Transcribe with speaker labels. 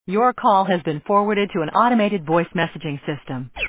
Speaker 1: Your call has been forwarded to an automated voice messaging system.